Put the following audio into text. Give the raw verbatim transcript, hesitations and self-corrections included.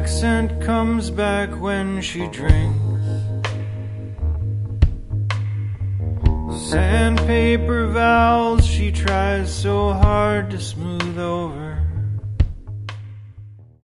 accent comes back when she drinks. Sandpaper vowels she tries so hard to smooth over.